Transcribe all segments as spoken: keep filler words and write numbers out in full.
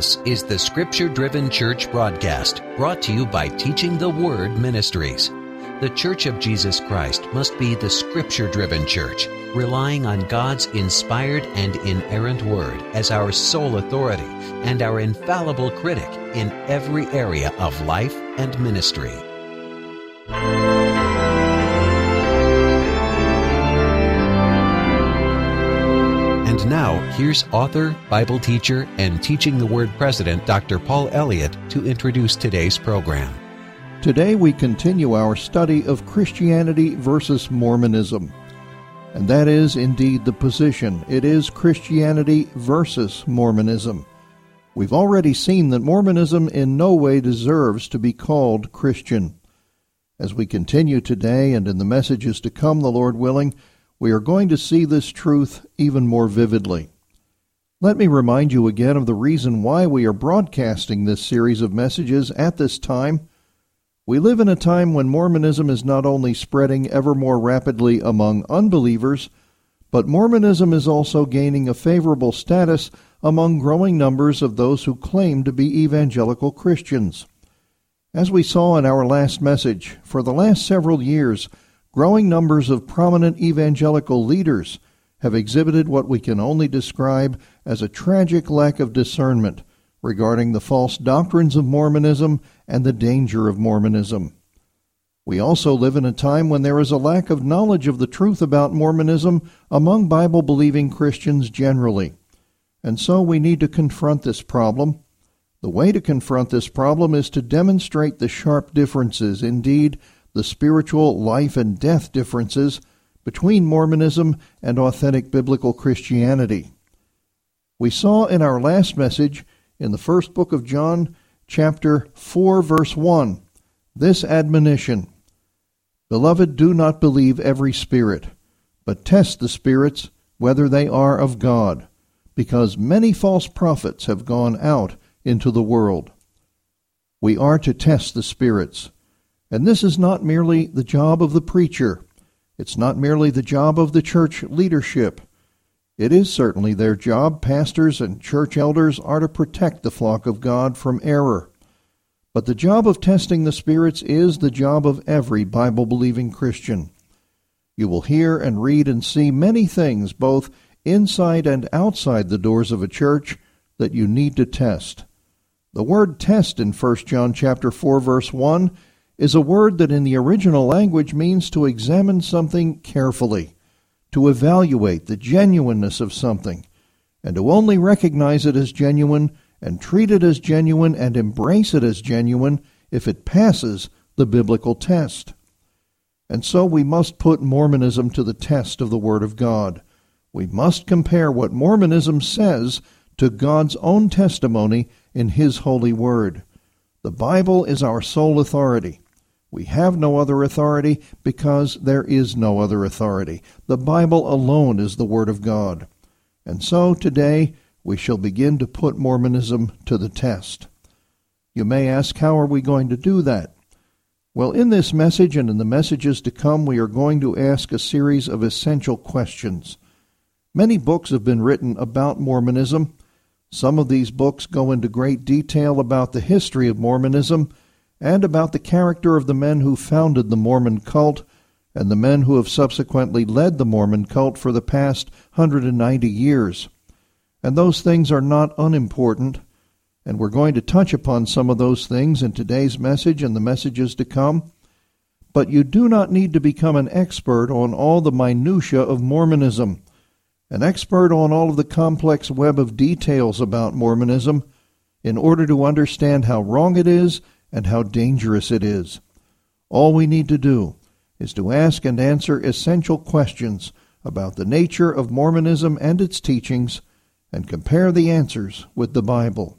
This is the Scripture-Driven Church broadcast, brought to you by Teaching the Word Ministries. The Church of Jesus Christ must be the Scripture-Driven Church, relying on God's inspired and inerrant Word as our sole authority and our infallible critic in every area of life and ministry. And now, here's author, Bible teacher, and Teaching the Word president, Doctor Paul Elliott, to introduce today's program. Today we continue our study of Christianity versus Mormonism. And that is indeed the position. It is Christianity versus Mormonism. We've already seen that Mormonism in no way deserves to be called Christian. As we continue today and in the messages to come, the Lord willing, we are going to see this truth even more vividly. Let me remind you again of the reason why we are broadcasting this series of messages at this time. We live in a time when Mormonism is not only spreading ever more rapidly among unbelievers, but Mormonism is also gaining a favorable status among growing numbers of those who claim to be evangelical Christians. As we saw in our last message, for the last several years, growing numbers of prominent evangelical leaders have exhibited what we can only describe as a tragic lack of discernment regarding the false doctrines of Mormonism and the danger of Mormonism. We also live in a time when there is a lack of knowledge of the truth about Mormonism among Bible-believing Christians generally. And so we need to confront this problem. The way to confront this problem is to demonstrate the sharp differences, indeed, the spiritual life and death differences between Mormonism and authentic biblical Christianity. We saw in our last message in the first book of John, chapter four, verse one, this admonition, "Beloved, do not believe every spirit, but test the spirits whether they are of God, because many false prophets have gone out into the world." We are to test the spirits. And this is not merely the job of the preacher. It's not merely the job of the church leadership. It is certainly their job. Pastors and church elders are to protect the flock of God from error. But the job of testing the spirits is the job of every Bible-believing Christian. You will hear and read and see many things, both inside and outside the doors of a church, that you need to test. The word test in First John chapter four, verse one is a word that in the original language means to examine something carefully, to evaluate the genuineness of something, and to only recognize it as genuine and treat it as genuine and embrace it as genuine if it passes the biblical test. And so we must put Mormonism to the test of the Word of God. We must compare what Mormonism says to God's own testimony in His holy Word. The Bible is our sole authority. We have no other authority because there is no other authority. The Bible alone is the Word of God. And so today we shall begin to put Mormonism to the test. You may ask, how are we going to do that? Well, in this message and in the messages to come, we are going to ask a series of essential questions. Many books have been written about Mormonism. Some of these books go into great detail about the history of Mormonism and about the character of the men who founded the Mormon cult and the men who have subsequently led the Mormon cult for the past one hundred ninety years. And those things are not unimportant, and we're going to touch upon some of those things in today's message and the messages to come. But you do not need to become an expert on all the minutiae of Mormonism, an expert on all of the complex web of details about Mormonism, in order to understand how wrong it is and how dangerous it is. All we need to do is to ask and answer essential questions about the nature of Mormonism and its teachings, and compare the answers with the Bible.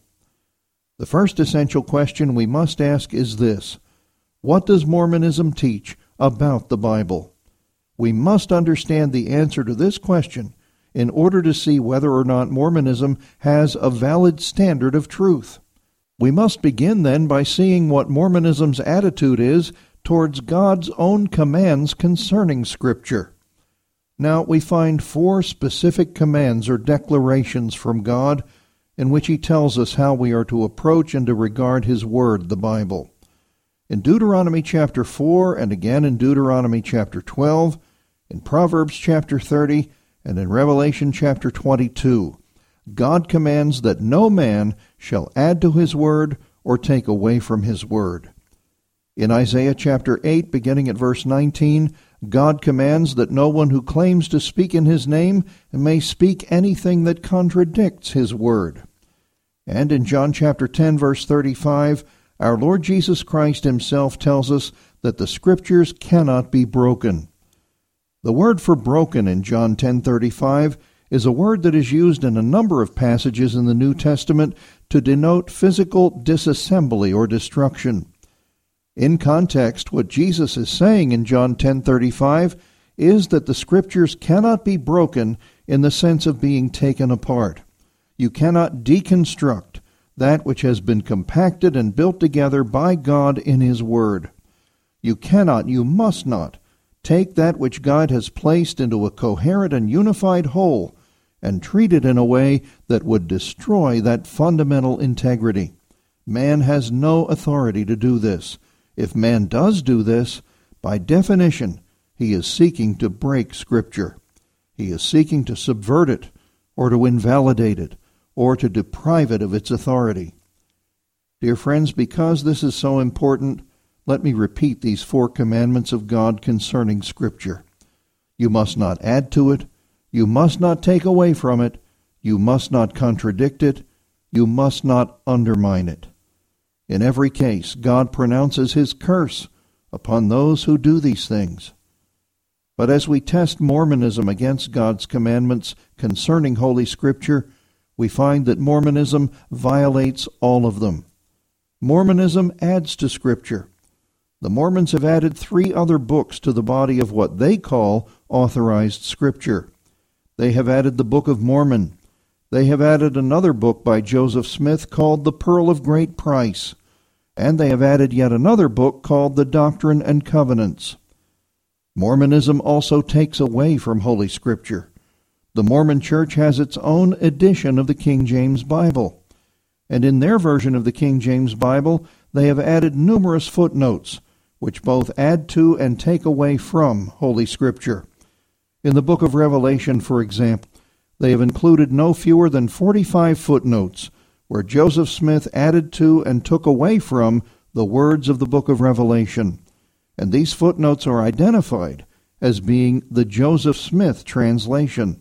The first essential question we must ask is this: what does Mormonism teach about the Bible? We must understand the answer to this question in order to see whether or not Mormonism has a valid standard of truth. We must begin then by seeing what Mormonism's attitude is towards God's own commands concerning Scripture. Now, we find four specific commands or declarations from God in which he tells us how we are to approach and to regard his word, the Bible. In Deuteronomy chapter four, and again in Deuteronomy chapter twelve, in Proverbs chapter thirty, and in Revelation chapter twenty-two, God commands that no man shall add to his word or take away from his word. In Isaiah chapter eight, beginning at verse nineteen, God commands that no one who claims to speak in his name may speak anything that contradicts his word. And in John chapter ten, verse thirty-five, our Lord Jesus Christ himself tells us that the Scriptures cannot be broken. The word for broken in John ten thirty-five is a word that is used in a number of passages in the New Testament to denote physical disassembly or destruction. In context, what Jesus is saying in John ten thirty-five is that the Scriptures cannot be broken in the sense of being taken apart. You cannot deconstruct that which has been compacted and built together by God in his word. You cannot, you must not, take that which God has placed into a coherent and unified whole and treat it in a way that would destroy that fundamental integrity. Man has no authority to do this. If man does do this, by definition, he is seeking to break Scripture. He is seeking to subvert it, or to invalidate it, or to deprive it of its authority. Dear friends, because this is so important, let me repeat these four commandments of God concerning Scripture. You must not add to it. You must not take away from it. You must not contradict it. You must not undermine it. In every case, God pronounces his curse upon those who do these things. But as we test Mormonism against God's commandments concerning Holy Scripture, we find that Mormonism violates all of them. Mormonism adds to Scripture. The Mormons have added three other books to the body of what they call authorized Scripture. They have added the Book of Mormon. They have added another book by Joseph Smith called The Pearl of Great Price. And they have added yet another book called The Doctrine and Covenants. Mormonism also takes away from Holy Scripture. The Mormon Church has its own edition of the King James Bible. And in their version of the King James Bible, they have added numerous footnotes, which both add to and take away from Holy Scripture. In the book of Revelation, for example, they have included no fewer than forty-five footnotes, where Joseph Smith added to and took away from the words of the book of Revelation. And these footnotes are identified as being the Joseph Smith translation.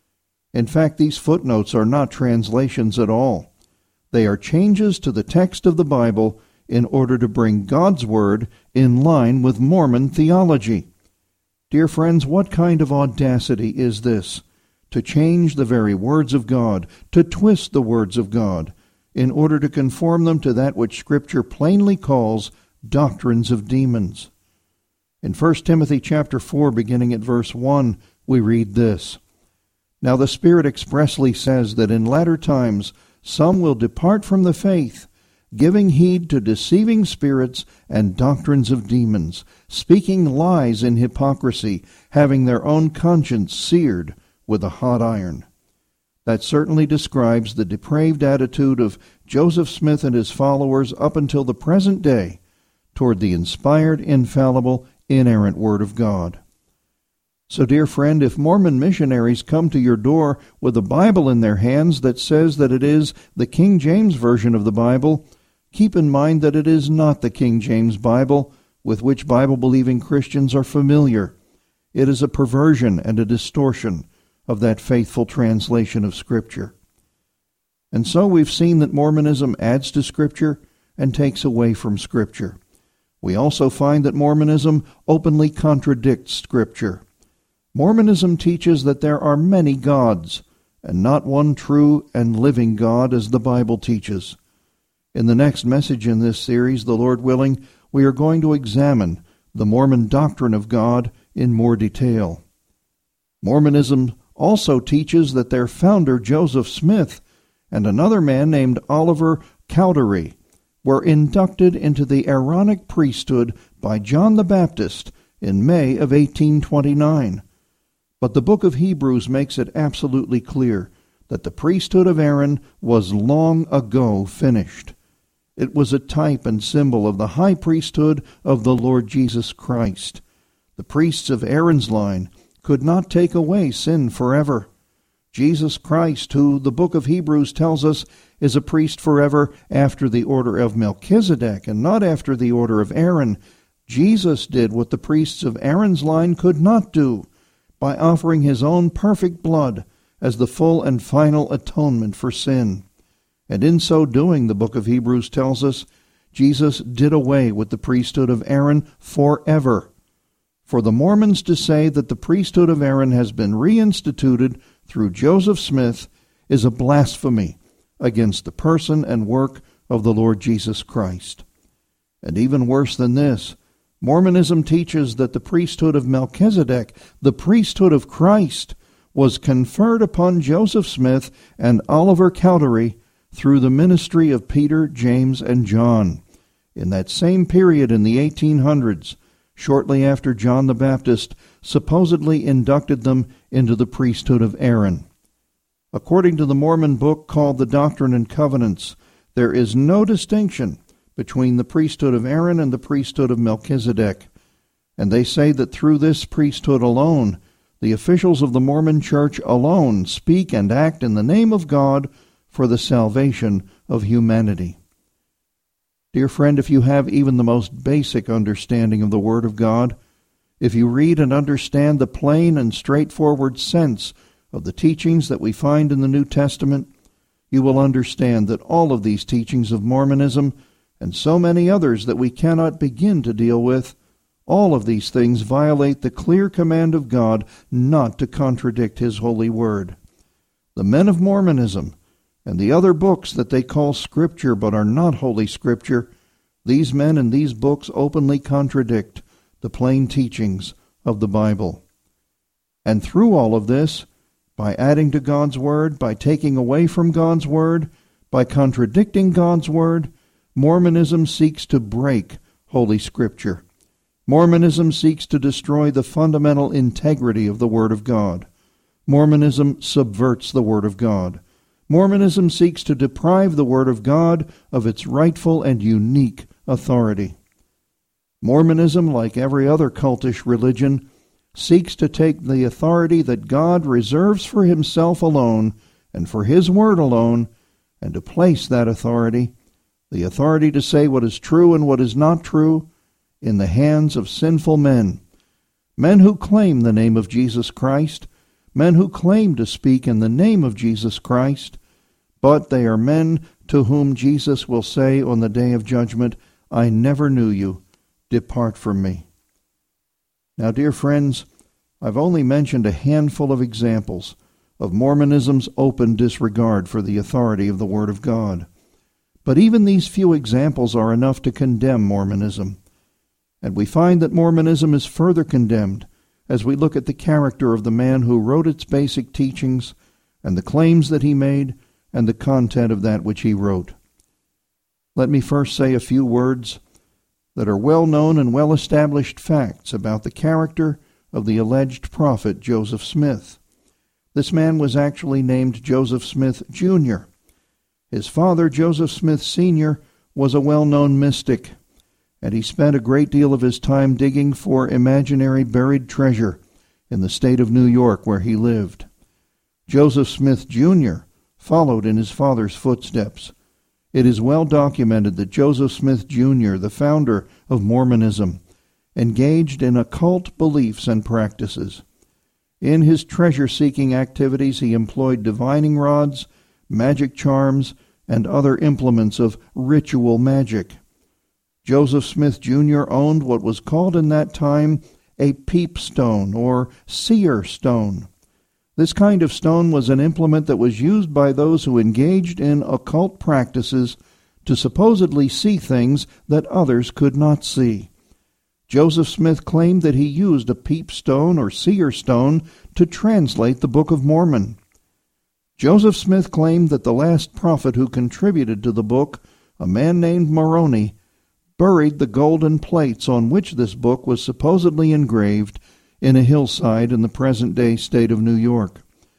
In fact, these footnotes are not translations at all. They are changes to the text of the Bible in order to bring God's Word in line with Mormon theology. Dear friends, what kind of audacity is this? To change the very words of God, to twist the words of God, in order to conform them to that which Scripture plainly calls doctrines of demons. In First Timothy chapter four, beginning at verse one, we read this: Now the Spirit expressly says that in latter times some will depart from the faith, giving heed to deceiving spirits and doctrines of demons, speaking lies in hypocrisy, having their own conscience seared with a hot iron. That certainly describes the depraved attitude of Joseph Smith and his followers up until the present day toward the inspired, infallible, inerrant Word of God. So, dear friend, if Mormon missionaries come to your door with a Bible in their hands that says that it is the King James Version of the Bible, keep in mind that it is not the King James Bible with which Bible-believing Christians are familiar. It is a perversion and a distortion of that faithful translation of Scripture. And so we've seen that Mormonism adds to Scripture and takes away from Scripture. We also find that Mormonism openly contradicts Scripture. Mormonism teaches that there are many gods, and not one true and living God as the Bible teaches. In the next message in this series, the Lord willing, we are going to examine the Mormon doctrine of God in more detail. Mormonism also teaches that their founder, Joseph Smith, and another man named Oliver Cowdery were inducted into the Aaronic priesthood by John the Baptist in May of eighteen twenty-nine. But the book of Hebrews makes it absolutely clear that the priesthood of Aaron was long ago finished. It was a type and symbol of the high priesthood of the Lord Jesus Christ. The priests of Aaron's line could not take away sin forever. Jesus Christ, who the book of Hebrews tells us is a priest forever after the order of Melchizedek and not after the order of Aaron, Jesus did what the priests of Aaron's line could not do by offering his own perfect blood as the full and final atonement for sin. And in so doing, the book of Hebrews tells us, Jesus did away with the priesthood of Aaron forever. For the Mormons to say that the priesthood of Aaron has been reinstituted through Joseph Smith is a blasphemy against the person and work of the Lord Jesus Christ. And even worse than this, Mormonism teaches that the priesthood of Melchizedek, the priesthood of Christ, was conferred upon Joseph Smith and Oliver Cowdery through the ministry of Peter, James, and John. In that same period in the eighteen hundreds, shortly after John the Baptist supposedly inducted them into the priesthood of Aaron. According to the Mormon book called the Doctrine and Covenants, there is no distinction between the priesthood of Aaron and the priesthood of Melchizedek, and they say that through this priesthood alone, the officials of the Mormon Church alone speak and act in the name of God for the salvation of humanity. Dear friend, if you have even the most basic understanding of the Word of God, if you read and understand the plain and straightforward sense of the teachings that we find in the New Testament, you will understand that all of these teachings of Mormonism, and so many others that we cannot begin to deal with, all of these things violate the clear command of God not to contradict His holy word. The men of Mormonism and the other books that they call Scripture but are not Holy Scripture, these men and these books openly contradict the plain teachings of the Bible. And through all of this, by adding to God's Word, by taking away from God's Word, by contradicting God's Word, Mormonism seeks to break Holy Scripture. Mormonism seeks to destroy the fundamental integrity of the Word of God. Mormonism subverts the Word of God. Mormonism seeks to deprive the Word of God of its rightful and unique authority. Mormonism, like every other cultish religion, seeks to take the authority that God reserves for Himself alone and for His Word alone, and to place that authority, the authority to say what is true and what is not true, in the hands of sinful men, men who claim the name of Jesus Christ, men who claim to speak in the name of Jesus Christ, but they are men to whom Jesus will say on the day of judgment, I never knew you. Depart from me. Now, dear friends, I've only mentioned a handful of examples of Mormonism's open disregard for the authority of the Word of God. But even these few examples are enough to condemn Mormonism. And we find that Mormonism is further condemned as we look at the character of the man who wrote its basic teachings and the claims that he made and the content of that which he wrote. Let me first say a few words that are well-known and well-established facts about the character of the alleged prophet Joseph Smith. This man was actually named Joseph Smith Junior His father, Joseph Smith Senior, was a well-known mystic, and he spent a great deal of his time digging for imaginary buried treasure in the state of New York where he lived. Joseph Smith Junior followed in his father's footsteps. It is well documented that Joseph Smith Junior, the founder of Mormonism, engaged in occult beliefs and practices. In his treasure-seeking activities, he employed divining rods, magic charms, and other implements of ritual magic. Joseph Smith Junior owned what was called in that time a peep stone or seer stone. This kind of stone was an implement that was used by those who engaged in occult practices to supposedly see things that others could not see. Joseph Smith claimed that he used a peep stone or seer stone to translate the Book of Mormon. Joseph Smith claimed that the last prophet who contributed to the book, a man named Moroni, buried the golden plates on which this book was supposedly engraved in a hillside in the present-day state of New York.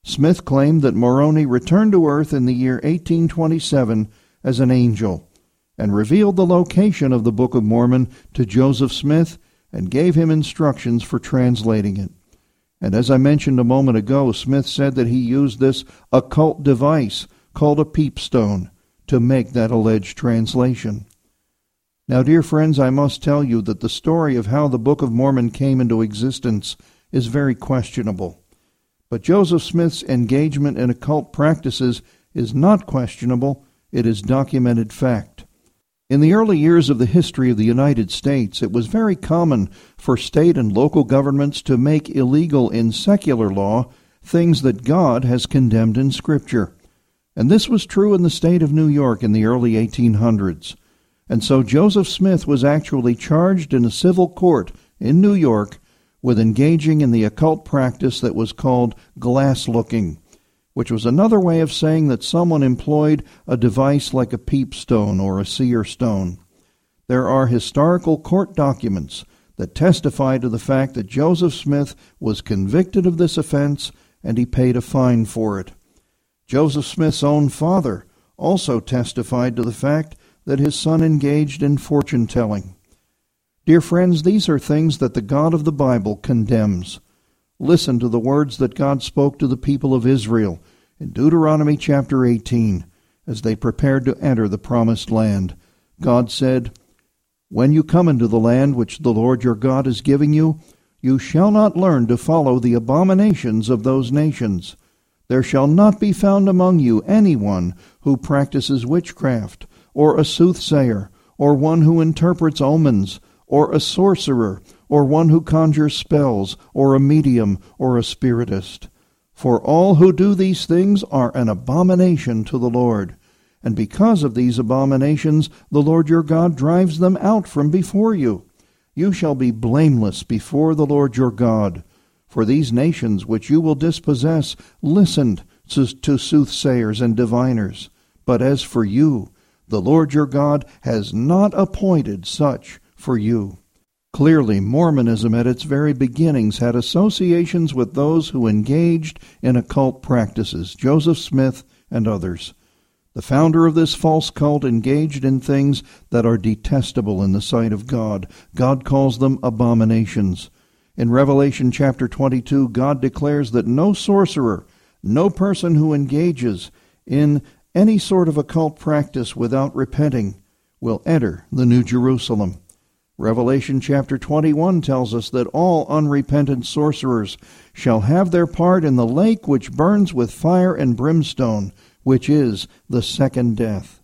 Smith claimed that Moroni returned to Earth in the year eighteen twenty-seven as an angel, and revealed the location of the Book of Mormon to Joseph Smith and gave him instructions for translating it. And as I mentioned a moment ago, Smith said that he used this occult device called a peepstone to make that alleged translation. Now, dear friends, I must tell you that the story of how the Book of Mormon came into existence is very questionable. But Joseph Smith's engagement in occult practices is not questionable, it is documented fact. In the early years of the history of the United States, it was very common for state and local governments to make illegal in secular law things that God has condemned in Scripture. And this was true in the state of New York in the early eighteen hundreds. And so Joseph Smith was actually charged in a civil court in New York with engaging in the occult practice that was called glass-looking, which was another way of saying that someone employed a device like a peepstone or a seer stone. There are historical court documents that testify to the fact that Joseph Smith was convicted of this offense and he paid a fine for it. Joseph Smith's own father also testified to the fact that his son engaged in fortune-telling. Dear friends, these are things that the God of the Bible condemns. Listen to the words that God spoke to the people of Israel in Deuteronomy chapter eighteen as they prepared to enter the promised land. God said, "When you come into the land which the Lord your God is giving you, you shall not learn to follow the abominations of those nations. There shall not be found among you anyone who practices witchcraft, or a soothsayer, or one who interprets omens, or a sorcerer, or one who conjures spells, or a medium, or a spiritist. For all who do these things are an abomination to the Lord. And because of these abominations, the Lord your God drives them out from before you. You shall be blameless before the Lord your God. For these nations which you will dispossess listened to, to soothsayers and diviners. But as for you, the Lord your God has not appointed such for you." Clearly, Mormonism at its very beginnings had associations with those who engaged in occult practices, Joseph Smith and others. The founder of this false cult engaged in things that are detestable in the sight of God. God calls them abominations. In Revelation chapter twenty-two, God declares that no sorcerer, no person who engages in any sort of occult practice without repenting will enter the New Jerusalem. Revelation chapter twenty-one tells us that all unrepentant sorcerers shall have their part in the lake which burns with fire and brimstone, which is the second death.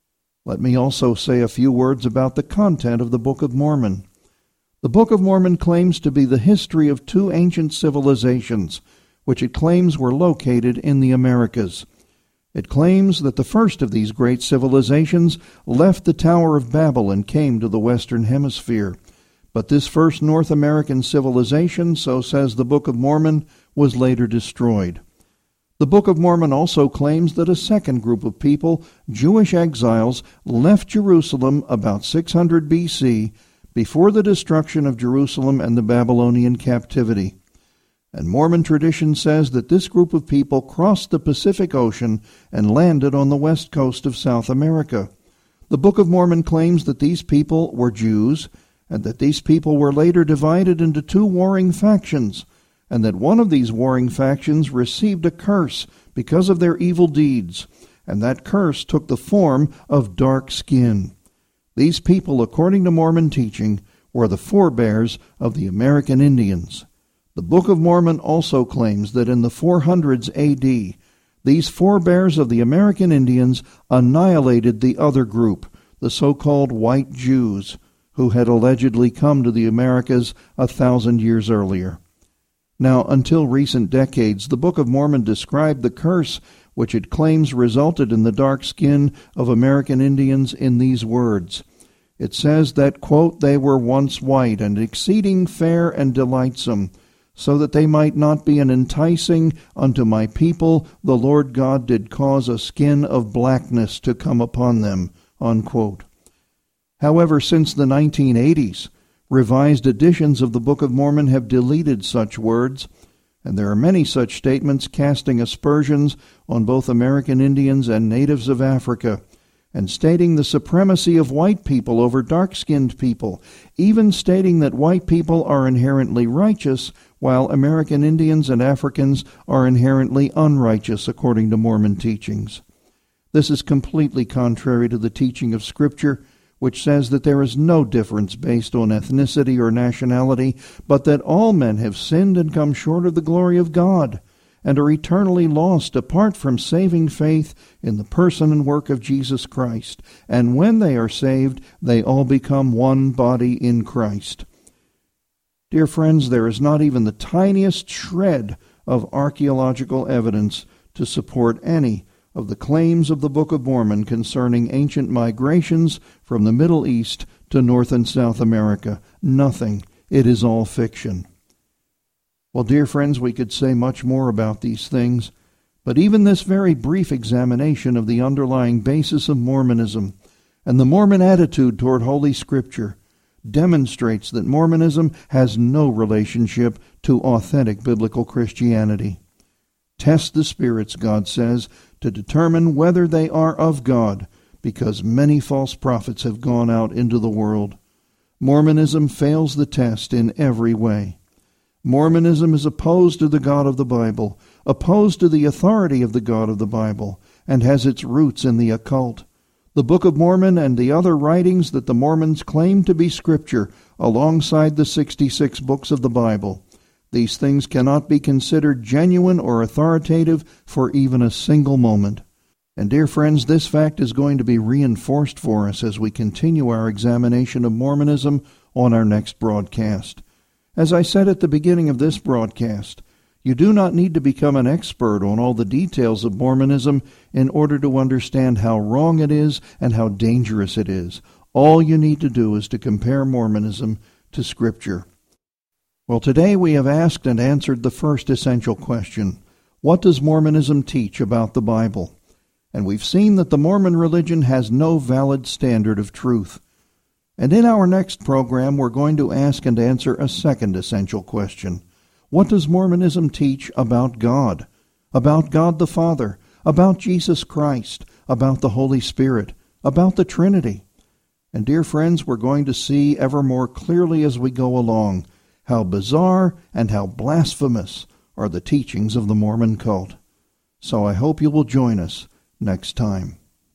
Let me also say a few words about the content of the Book of Mormon. The Book of Mormon claims to be the history of two ancient civilizations, which it claims were located in the Americas. It claims that the first of these great civilizations left the Tower of Babel and came to the Western Hemisphere. But this first North American civilization, so says the Book of Mormon, was later destroyed. The Book of Mormon also claims that a second group of people, Jewish exiles, left Jerusalem about six hundred B C, before the destruction of Jerusalem and the Babylonian captivity. And Mormon tradition says that this group of people crossed the Pacific Ocean and landed on the west coast of South America. The Book of Mormon claims that these people were Jews, and that these people were later divided into two warring factions, and that one of these warring factions received a curse because of their evil deeds, and that curse took the form of dark skin. These people, according to Mormon teaching, were the forebears of the American Indians. The Book of Mormon also claims that in the four hundreds A D, these forebears of the American Indians annihilated the other group, the so-called white Jews, who had allegedly come to the Americas a thousand years earlier. Now, until recent decades, the Book of Mormon described the curse which it claims resulted in the dark skin of American Indians in these words. It says that, quote, "They were once white and exceeding fair and delightsome, so that they might not be an enticing unto my people, the Lord God did cause a skin of blackness to come upon them," unquote. However, since the nineteen eighties, revised editions of the Book of Mormon have deleted such words, and there are many such statements casting aspersions on both American Indians and natives of Africa, and stating the supremacy of white people over dark-skinned people, even stating that white people are inherently righteous, while American Indians and Africans are inherently unrighteous, according to Mormon teachings. This is completely contrary to the teaching of Scripture, which says that there is no difference based on ethnicity or nationality, but that all men have sinned and come short of the glory of God, and are eternally lost apart from saving faith in the person and work of Jesus Christ. And when they are saved, they all become one body in Christ. Dear friends, there is not even the tiniest shred of archaeological evidence to support any of the claims of the Book of Mormon concerning ancient migrations from the Middle East to North and South America. Nothing. It is all fiction. Well, dear friends, we could say much more about these things, but even this very brief examination of the underlying basis of Mormonism and the Mormon attitude toward Holy Scripture demonstrates that Mormonism has no relationship to authentic biblical Christianity. Test the spirits, God says, to determine whether they are of God, because many false prophets have gone out into the world. Mormonism fails the test in every way. Mormonism is opposed to the God of the Bible, opposed to the authority of the God of the Bible, and has its roots in the occult. The Book of Mormon and the other writings that the Mormons claim to be Scripture, alongside the sixty-six books of the Bible. These things cannot be considered genuine or authoritative for even a single moment. And dear friends, this fact is going to be reinforced for us as we continue our examination of Mormonism on our next broadcast. As I said at the beginning of this broadcast, you do not need to become an expert on all the details of Mormonism in order to understand how wrong it is and how dangerous it is. All you need to do is to compare Mormonism to Scripture. Well, today we have asked and answered the first essential question: what does Mormonism teach about the Bible? And we've seen that the Mormon religion has no valid standard of truth. And in our next program, we're going to ask and answer a second essential question: what does Mormonism teach about God, about God the Father, about Jesus Christ, about the Holy Spirit, about the Trinity? And dear friends, we're going to see ever more clearly as we go along how bizarre and how blasphemous are the teachings of the Mormon cult. So I hope you will join us next time.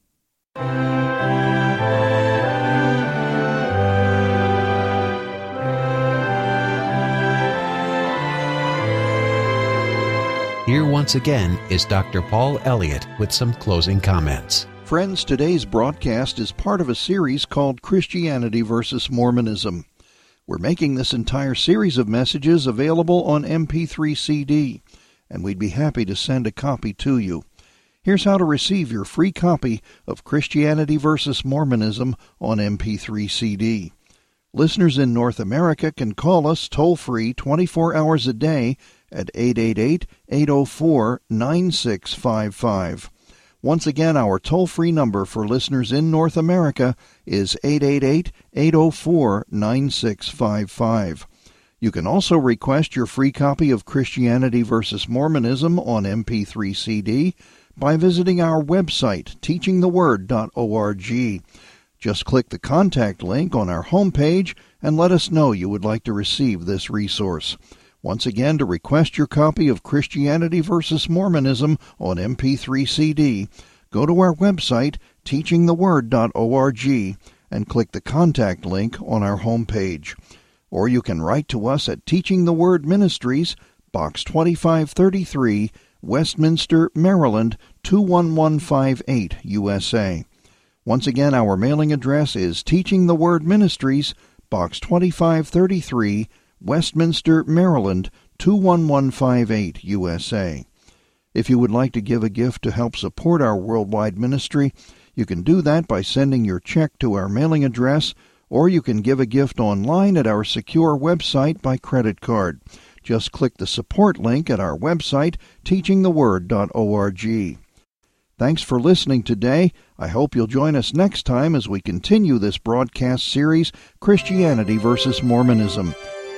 Here once again is Doctor Paul Elliott with some closing comments. Friends, today's broadcast is part of a series called Christianity versus Mormonism. We're making this entire series of messages available on M P three C D, and we'd be happy to send a copy to you. Here's how to receive your free copy of Christianity versus Mormonism on M P three C D. Listeners in North America can call us toll-free twenty-four hours a day at eight eight eight, eight oh four, nine six five five. Once again, our toll-free number for listeners in North America is eight eight eight, eight oh four, nine six five five. You can also request your free copy of Christianity versus Mormonism on M P three C D by visiting our website, teaching the word dot org. Just click the contact link on our homepage and let us know you would like to receive this resource. Once again, to request your copy of Christianity versus Mormonism on M P three C D, go to our website, teaching the word dot org, and click the contact link on our homepage. Or you can write to us at Teaching the Word Ministries, Box twenty-five thirty-three, Westminster, Maryland, two one one five eight, U S A. Once again, our mailing address is Teaching the Word Ministries, Box twenty-five thirty-three, Westminster, Maryland, two one one five eight, U S A. If you would like to give a gift to help support our worldwide ministry, you can do that by sending your check to our mailing address, or you can give a gift online at our secure website by credit card. Just click the support link at our website, teaching the word dot org. Thanks for listening today. I hope you'll join us next time as we continue this broadcast series, Christianity versus Mormonism.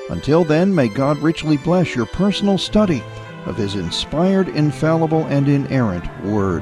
Until then, may God richly bless your personal study of His inspired, infallible, and inerrant Word.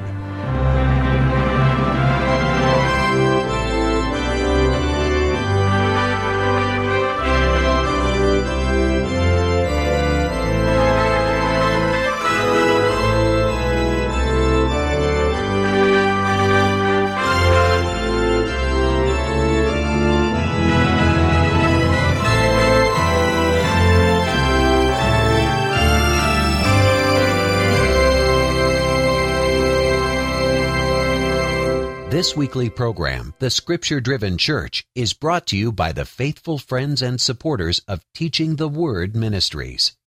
This weekly program, The Scripture-Driven Church, is brought to you by the faithful friends and supporters of Teaching the Word Ministries.